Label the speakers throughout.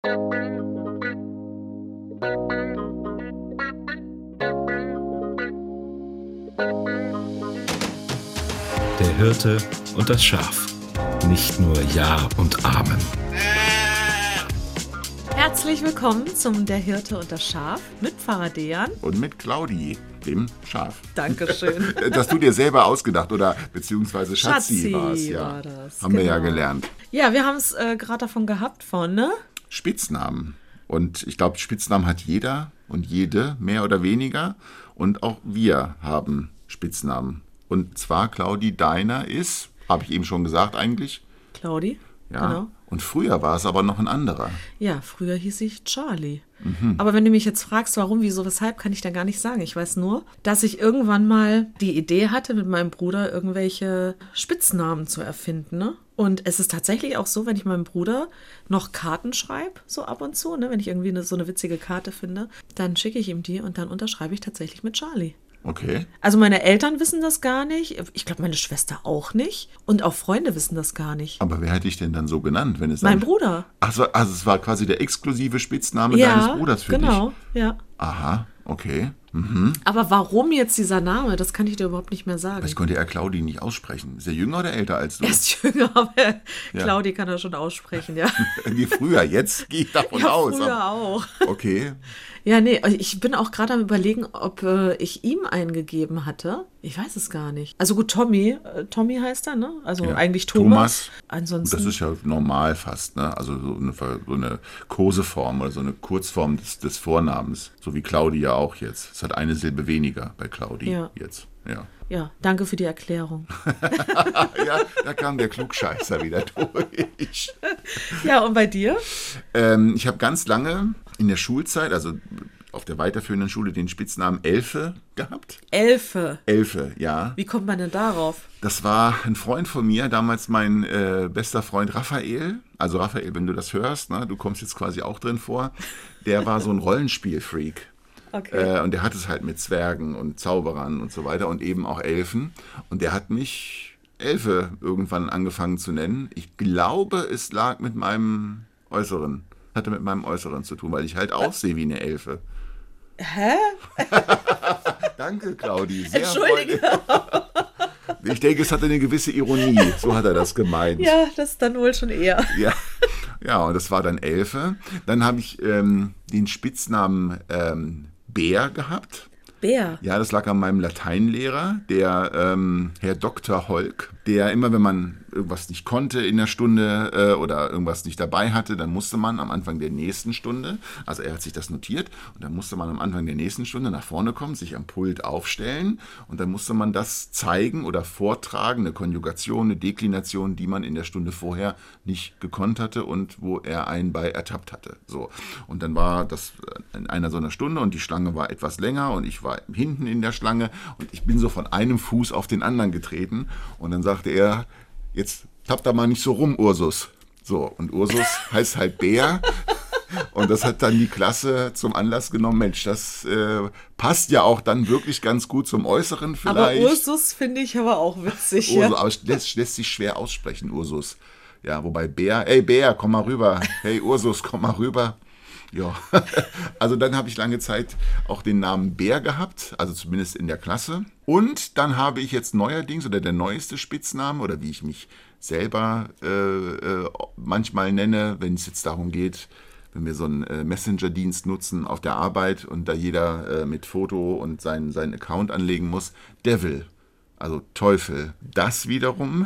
Speaker 1: Der Hirte und das Schaf. Nicht nur Ja und Amen.
Speaker 2: Herzlich willkommen zum Der Hirte und das Schaf mit Pfarrer Dejan.
Speaker 3: Und mit Claudi, dem Schaf.
Speaker 2: Dankeschön.
Speaker 3: Das hast du dir selber ausgedacht oder beziehungsweise Schatzi war es. Ja.
Speaker 2: War das.
Speaker 3: Haben wir ja gelernt.
Speaker 2: Ja, wir haben es gerade davon gehabt ne?
Speaker 3: Spitznamen. Und ich glaube, Spitznamen hat jeder und jede, mehr oder weniger. Und auch wir haben Spitznamen. Und zwar, Claudi, deiner ist, habe ich eben schon gesagt eigentlich.
Speaker 2: Claudi,
Speaker 3: ja.
Speaker 2: Genau.
Speaker 3: Und früher war es aber noch ein anderer.
Speaker 2: Ja, früher hieß ich Charlie. Aber wenn du mich jetzt fragst, warum, wieso, weshalb, kann ich da gar nicht sagen. Ich weiß nur, dass ich irgendwann mal die Idee hatte, mit meinem Bruder irgendwelche Spitznamen zu erfinden. Ne? Und es ist tatsächlich auch so, wenn ich meinem Bruder noch Karten schreibe, so ab und zu, ne? Wenn ich irgendwie so eine witzige Karte finde, dann schicke ich ihm die und dann unterschreibe ich tatsächlich mit Charlie.
Speaker 3: Okay.
Speaker 2: Also meine Eltern wissen das gar nicht. Ich glaube, meine Schwester auch nicht. Und auch Freunde wissen das gar nicht.
Speaker 3: Aber wer hätte dich denn dann so genannt, wenn es
Speaker 2: Mein Bruder.
Speaker 3: Also es war quasi der exklusive Spitzname deines Bruders für dich?
Speaker 2: Genau, ja.
Speaker 3: Aha, okay.
Speaker 2: Aber warum jetzt dieser Name, das kann ich dir überhaupt nicht mehr sagen.
Speaker 3: Ich konnte Claudi nicht aussprechen. Ist er jünger oder älter als du?
Speaker 2: Er ist jünger, aber Claudi kann er schon aussprechen, ja.
Speaker 3: Wie früher, jetzt gehe ich davon aus.
Speaker 2: Früher auch.
Speaker 3: Okay.
Speaker 2: Ja, nee, ich bin auch gerade am Überlegen, ob ich ihm eingegeben hatte. Ich weiß es gar nicht. Also gut, Tommy heißt er, ne? Also eigentlich Thomas. Ansonsten.
Speaker 3: Das ist ja normal fast, ne? Also so eine Koseform oder so eine Kurzform des Vornamens. So wie Claudi ja auch jetzt. Es hat eine Silbe weniger bei Claudi jetzt. Ja.
Speaker 2: Ja, danke für die Erklärung.
Speaker 3: Ja, da kam der Klugscheißer wieder durch.
Speaker 2: Ja, und bei dir?
Speaker 3: Ich habe ganz lange in der Schulzeit, also auf der weiterführenden Schule, den Spitznamen Elfe gehabt.
Speaker 2: Elfe?
Speaker 3: Elfe, ja.
Speaker 2: Wie kommt man denn darauf?
Speaker 3: Das war ein Freund von mir, damals mein bester Freund Raphael. Also Raphael, wenn du das hörst, ne, du kommst jetzt quasi auch drin vor. Der war so ein Rollenspiel-Freak.
Speaker 2: Okay.
Speaker 3: Und der hat es halt mit Zwergen und Zauberern und so weiter und eben auch Elfen. Und der hat mich Elfe irgendwann angefangen zu nennen. Ich glaube, es lag mit meinem Äußeren. Hatte mit meinem Äußeren zu tun, weil ich halt aussehe wie eine Elfe.
Speaker 2: Hä?
Speaker 3: Danke, Claudi. Sehr
Speaker 2: Entschuldige.
Speaker 3: Ich denke, es hatte eine gewisse Ironie. So hat er das gemeint.
Speaker 2: Ja, das dann wohl schon eher.
Speaker 3: Ja, und das war dann Elfe. Dann habe ich den Spitznamen Bär gehabt.
Speaker 2: Bär?
Speaker 3: Ja, das lag an meinem Lateinlehrer, der Herr Dr. Holk, der immer, wenn man irgendwas nicht konnte in der Stunde oder irgendwas nicht dabei hatte, dann musste man am Anfang der nächsten Stunde, also er hat sich das notiert, und dann musste man am Anfang der nächsten Stunde nach vorne kommen, sich am Pult aufstellen und dann musste man das zeigen oder vortragen, eine Konjugation, eine Deklination, die man in der Stunde vorher nicht gekonnt hatte und wo er einen bei ertappt hatte. So. Und dann war das in einer so einer Stunde und die Schlange war etwas länger und ich war hinten in der Schlange und ich bin so von einem Fuß auf den anderen getreten und dann sagte er, jetzt tappt da mal nicht so rum, Ursus. So, und Ursus heißt halt Bär. Und das hat dann die Klasse zum Anlass genommen, Mensch, das passt ja auch dann wirklich ganz gut zum Äußeren vielleicht.
Speaker 2: Aber Ursus finde ich aber auch witzig.
Speaker 3: Ursus, aber lässt sich schwer aussprechen, Ursus. Ja, wobei Bär, ey Bär, komm mal rüber. Hey Ursus, komm mal rüber. Ja, also dann habe ich lange Zeit auch den Namen Bär gehabt, also zumindest in der Klasse. Und dann habe ich jetzt neuerdings, oder der neueste Spitzname, oder wie ich mich selber manchmal nenne, wenn es jetzt darum geht, wenn wir so einen Messenger-Dienst nutzen auf der Arbeit und da jeder mit Foto und seinen Account anlegen muss, Devil. Also Teufel. Das wiederum,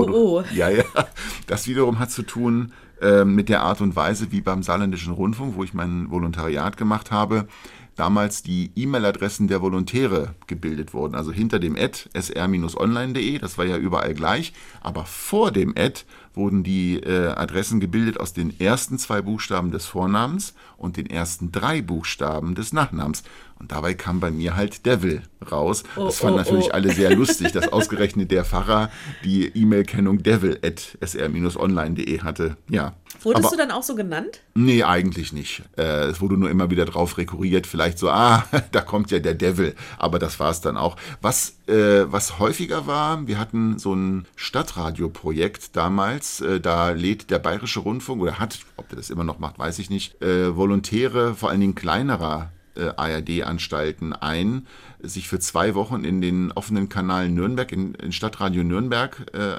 Speaker 3: das wiederum hat zu tun mit der Art und Weise, wie beim Saarländischen Rundfunk, wo ich mein Volontariat gemacht habe, damals die E-Mail-Adressen der Volontäre gebildet wurden. Also hinter dem @sr-online.de, das war ja überall gleich, aber vor dem wurden die Adressen gebildet aus den ersten 2 Buchstaben des Vornamens und den ersten 3 Buchstaben des Nachnamens. Und dabei kam bei mir halt Devil raus. Das fanden natürlich alle sehr lustig, dass ausgerechnet der Pfarrer die E-Mail-Kennung devil@sr-online.de hatte. Ja.
Speaker 2: Wurdest du dann auch so genannt?
Speaker 3: Nee, eigentlich nicht. Es wurde nur immer wieder drauf rekurriert, vielleicht so, da kommt ja der Devil. Aber das war es dann auch. Was was häufiger war, wir hatten so ein Stadtradioprojekt damals, da lädt der Bayerische Rundfunk, oder hat, ob der das immer noch macht, weiß ich nicht, Volontäre, vor allen Dingen kleinerer ARD-Anstalten ein, sich für 2 Wochen in den offenen Kanal Nürnberg, in Stadtradio Nürnberg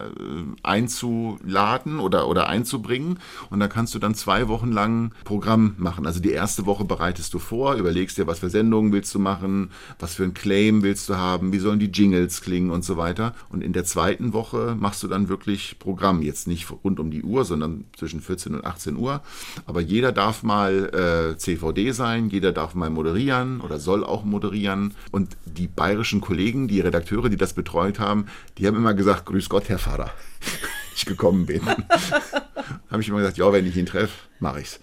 Speaker 3: einzuladen oder einzubringen. Und da kannst du dann 2 Wochen lang Programm machen. Also die erste Woche bereitest du vor, überlegst dir, was für Sendungen willst du machen, was für ein Claim willst du haben, wie sollen die Jingles klingen und so weiter. Und in der zweiten Woche machst du dann wirklich Programm. Jetzt nicht rund um die Uhr, sondern zwischen 14 und 18 Uhr. Aber jeder darf mal CVD sein, jeder darf mal moderieren oder soll auch moderieren. Und die bayerischen Kollegen, die Redakteure, die das betreut haben, die haben immer gesagt, grüß Gott, Herr Pfarrer, ich gekommen bin. Habe ich immer gesagt, ja, wenn ich ihn treffe, mache ich's.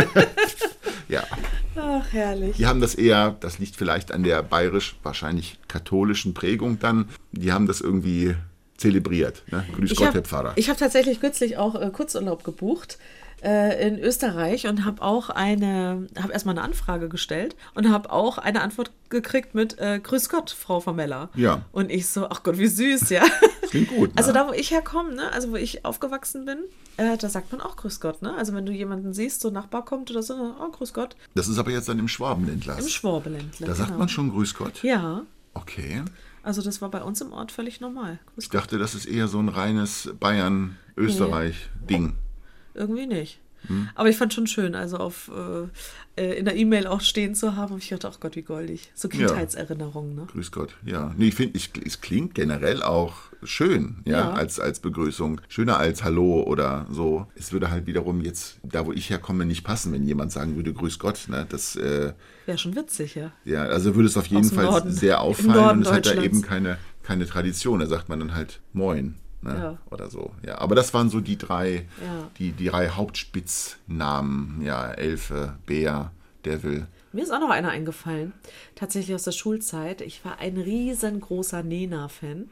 Speaker 3: Ja.
Speaker 2: Ach, herrlich.
Speaker 3: Die haben das eher, das liegt vielleicht an der bayerisch, wahrscheinlich katholischen Prägung dann, die haben das irgendwie zelebriert. Ne? Grüß Gott, Herr Pfarrer.
Speaker 2: Ich habe tatsächlich kürzlich auch Kurzurlaub gebucht in Österreich und habe erstmal eine Anfrage gestellt und habe auch eine Antwort gekriegt mit Grüß Gott, Frau Vermeller.
Speaker 3: Ja.
Speaker 2: Und ich so, ach Gott, wie süß, ja.
Speaker 3: Das klingt gut. Ne?
Speaker 2: Also da, wo ich herkomme, ne, also wo ich aufgewachsen bin, da sagt man auch Grüß Gott, ne? Also wenn du jemanden siehst, so ein Nachbar kommt oder so, oh, Grüß Gott.
Speaker 3: Das ist aber jetzt dann im Schwabenländler.
Speaker 2: Im Schwabenländler,
Speaker 3: Da sagt man schon Grüß Gott?
Speaker 2: Ja.
Speaker 3: Okay.
Speaker 2: Also das war bei uns im Ort völlig normal. Grüß
Speaker 3: Ich dachte, das ist eher so ein reines Bayern-Österreich-Ding.
Speaker 2: Irgendwie nicht. Aber ich fand schon schön, also in der E-Mail auch stehen zu haben. Und ich dachte, ach Gott, wie goldig. So Kindheitserinnerungen, ne?
Speaker 3: Grüß Gott, ja. Nee, ich finde, es klingt generell auch schön, ja. Als Begrüßung. Schöner als Hallo oder so. Es würde halt wiederum jetzt, da wo ich herkomme, nicht passen, wenn jemand sagen würde, Grüß Gott, ne? Das
Speaker 2: wäre schon witzig, ja.
Speaker 3: Ja, also würde es auf jeden Fall
Speaker 2: Norden,
Speaker 3: sehr auffallen und es hat da
Speaker 2: Deutschlands.
Speaker 3: eben keine Tradition. Da sagt man dann halt Moin. Ne?
Speaker 2: Ja.
Speaker 3: Oder so. Ja, aber das waren so die 3,
Speaker 2: Ja.
Speaker 3: die 3 Hauptspitznamen. Ja, Elfe, Bär, Devil.
Speaker 2: Mir ist auch noch einer eingefallen, tatsächlich aus der Schulzeit. Ich war ein riesengroßer Nena-Fan.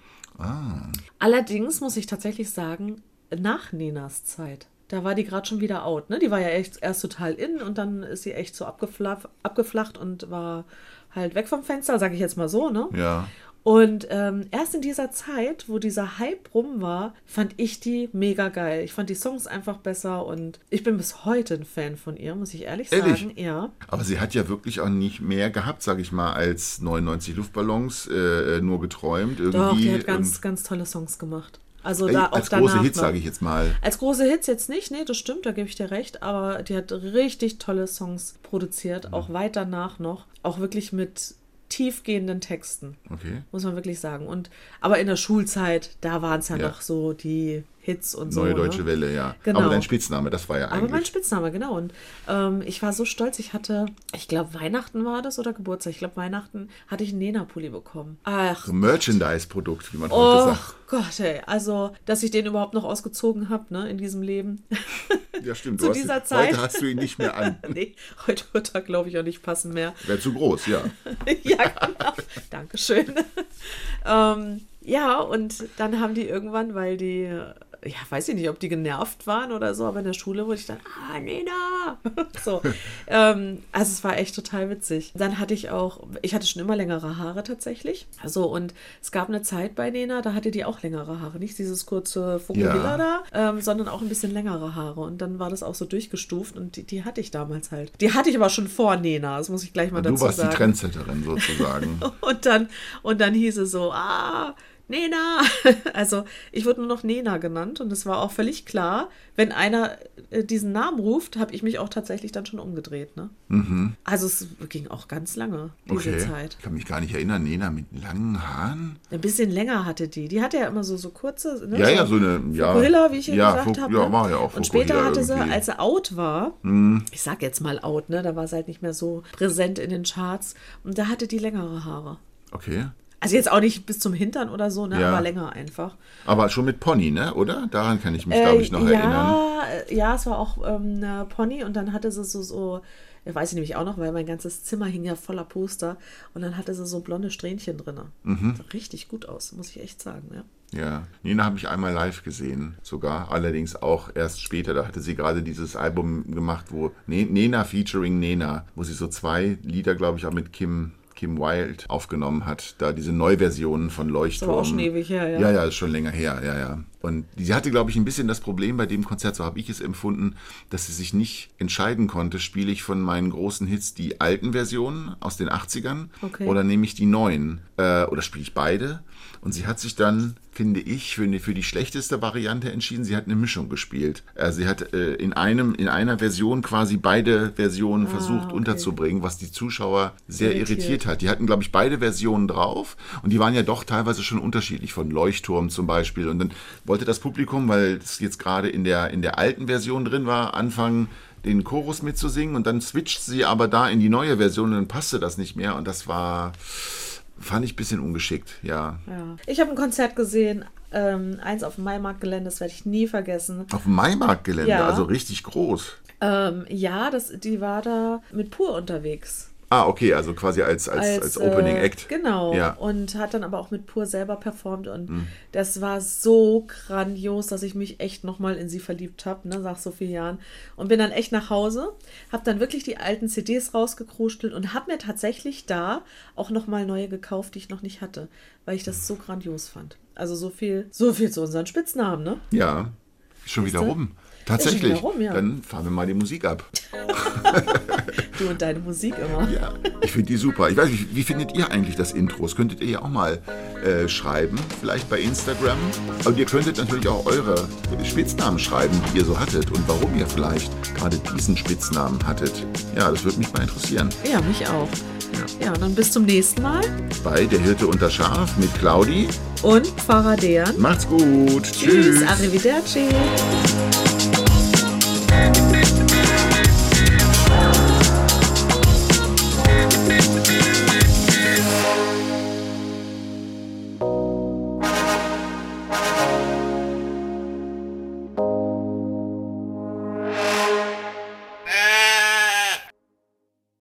Speaker 2: Allerdings muss ich tatsächlich sagen, nach Nenas Zeit. Da war die gerade schon wieder out. Ne? Die war ja erst total in und dann ist sie echt so abgeflacht und war halt weg vom Fenster, sage ich jetzt mal so. Ne?
Speaker 3: Ja.
Speaker 2: Und erst in dieser Zeit, wo dieser Hype rum war, fand ich die mega geil. Ich fand die Songs einfach besser und ich bin bis heute ein Fan von ihr, muss ich ehrlich sagen. Ja.
Speaker 3: Aber sie hat ja wirklich auch nicht mehr gehabt, sage ich mal, als 99 Luftballons, nur geträumt. Irgendwie.
Speaker 2: Doch, die hat ganz tolle Songs gemacht. Also da auch
Speaker 3: als
Speaker 2: danach
Speaker 3: große Hits,
Speaker 2: noch.
Speaker 3: sage ich jetzt mal.
Speaker 2: Als große Hits jetzt nicht, nee, das stimmt, da gebe ich dir recht, aber die hat richtig tolle Songs produziert, auch weit danach noch, auch wirklich mit tiefgehenden Texten,
Speaker 3: Okay.
Speaker 2: muss man wirklich sagen. Aber in der Schulzeit, da waren es ja
Speaker 3: Ja.
Speaker 2: noch so die Hits und so.
Speaker 3: Neue Deutsche
Speaker 2: ne?
Speaker 3: Welle, ja.
Speaker 2: Genau.
Speaker 3: Aber dein Spitzname, das war ja
Speaker 2: Aber mein
Speaker 3: eigentlich.
Speaker 2: Spitzname, genau. Und ich war so stolz, ich glaube Weihnachten war das oder Geburtstag. Ich glaube Weihnachten hatte ich einen Nena-Pulli bekommen. Ach,
Speaker 3: So ein Merchandise-Produkt, wie man heute
Speaker 2: oh
Speaker 3: sagt.
Speaker 2: Gott, ey. Also, dass ich den überhaupt noch ausgezogen habe, ne, in diesem Leben.
Speaker 3: Ja, stimmt.
Speaker 2: zu dieser Zeit.
Speaker 3: Heute hast du ihn nicht mehr an.
Speaker 2: Nee, heute wird er, glaube ich, auch nicht passen mehr.
Speaker 3: Wäre zu groß, ja.
Speaker 2: Ja, genau. Dankeschön. Ja, und dann haben die irgendwann, weil die, ja, weiß ich nicht, ob die genervt waren oder so, aber in der Schule wurde ich dann, Nena! So. Also es war echt total witzig. Dann hatte ich hatte schon immer längere Haare tatsächlich. Also und es gab eine Zeit bei Nena, da hatte die auch längere Haare. Nicht dieses kurze Fukuhila da, sondern auch ein bisschen längere Haare. Und dann war das auch so durchgestuft und die hatte ich damals halt. Die hatte ich aber schon vor Nena, das muss ich gleich mal dazu sagen.
Speaker 3: Du warst die Trendsetterin sozusagen.
Speaker 2: Und dann hieß es so, Nena. Also ich wurde nur noch Nena genannt und es war auch völlig klar, wenn einer diesen Namen ruft, habe ich mich auch tatsächlich dann schon umgedreht. Ne? Mhm. Also es ging auch ganz lange, diese Zeit.
Speaker 3: Ich kann mich gar nicht erinnern, Nena mit langen Haaren?
Speaker 2: Ein bisschen länger hatte die. Die hatte ja immer so kurze, ne?
Speaker 3: Ja, so eine,
Speaker 2: Fukuhila, wie ich ja gesagt habe.
Speaker 3: Ja,
Speaker 2: ne?
Speaker 3: war ja auch
Speaker 2: Und später
Speaker 3: Fukuhila
Speaker 2: hatte sie,
Speaker 3: irgendwie.
Speaker 2: als sie out war, ich sag jetzt mal out, ne? Da war sie halt nicht mehr so präsent in den Charts und da hatte die längere Haare.
Speaker 3: Okay.
Speaker 2: Also jetzt auch nicht bis zum Hintern oder so, ne?
Speaker 3: Ja.
Speaker 2: Aber länger einfach.
Speaker 3: Aber schon mit Pony, ne? Oder? Daran kann ich mich, glaube ich, noch erinnern.
Speaker 2: Ja, es war auch eine Pony und dann hatte sie so, weiß ich nämlich auch noch, weil mein ganzes Zimmer hing ja voller Poster und dann hatte sie so blonde Strähnchen drin. Sah richtig gut aus, muss ich echt sagen, ja.
Speaker 3: Ja, Nena habe ich einmal live gesehen, sogar. Allerdings auch erst später. Da hatte sie gerade dieses Album gemacht, wo Nena featuring Nena, wo sie so 2 Lieder, glaube ich, auch mit Kim Kim Wilde aufgenommen hat. Da diese Neuversionen von Leuchtturm.
Speaker 2: Das war auch schon ewig her, ja.
Speaker 3: Ja, ist schon länger her, ja. Und sie hatte, glaube ich, ein bisschen das Problem bei dem Konzert, so habe ich es empfunden, dass sie sich nicht entscheiden konnte, spiele ich von meinen großen Hits die alten Versionen aus den 80ern oder nehme ich die neuen oder spiele ich beide. Und sie hat sich dann, finde ich, für die schlechteste Variante entschieden. Sie hat eine Mischung gespielt. Sie hat in einer Version quasi beide Versionen versucht unterzubringen, was die Zuschauer sehr irritiert hat. Die hatten, glaube ich, beide Versionen drauf und die waren ja doch teilweise schon unterschiedlich, von Leuchtturm zum Beispiel. Und dann wollte das Publikum, weil es jetzt gerade in der alten Version drin war, anfangen, den Chorus mitzusingen und dann switcht sie aber da in die neue Version und dann passte das nicht mehr und das fand ich ein bisschen ungeschickt, ja.
Speaker 2: Ich habe ein Konzert gesehen, eins auf dem Maimarktgelände, das werde ich nie vergessen.
Speaker 3: Auf dem Maimarktgelände,
Speaker 2: Ja.
Speaker 3: also richtig groß.
Speaker 2: Die war da mit Pur unterwegs.
Speaker 3: Ah, okay, also quasi als Opening Act.
Speaker 2: Genau,
Speaker 3: Ja.
Speaker 2: und hat dann aber auch mit Pur selber performt und das war so grandios, dass ich mich echt nochmal in sie verliebt habe, ne, nach so vielen Jahren. Und bin dann echt nach Hause, habe dann wirklich die alten CDs rausgekrustelt und habe mir tatsächlich da auch nochmal neue gekauft, die ich noch nicht hatte, weil ich das so grandios fand. Also so viel zu unseren Spitznamen, ne?
Speaker 3: Ja, schon wieder
Speaker 2: du?
Speaker 3: rum. Tatsächlich.
Speaker 2: Ist schon wieder rum, ja.
Speaker 3: Dann fahren wir mal die Musik ab.
Speaker 2: Du und deine Musik immer.
Speaker 3: Ja, ich finde die super. Ich weiß nicht, wie findet ihr eigentlich das Intro? Das könntet ihr ja auch mal schreiben, vielleicht bei Instagram. Aber ihr könntet natürlich auch eure Spitznamen schreiben, die ihr so hattet und warum ihr vielleicht gerade diesen Spitznamen hattet. Ja, das würde mich mal interessieren.
Speaker 2: Ja, mich auch. Ja, und dann bis zum nächsten Mal.
Speaker 3: Bei Der Hirte und das Schaf mit Claudi
Speaker 2: Und Pfarrer Dejan.
Speaker 3: Macht's gut.
Speaker 2: Tschüss, arrivederci.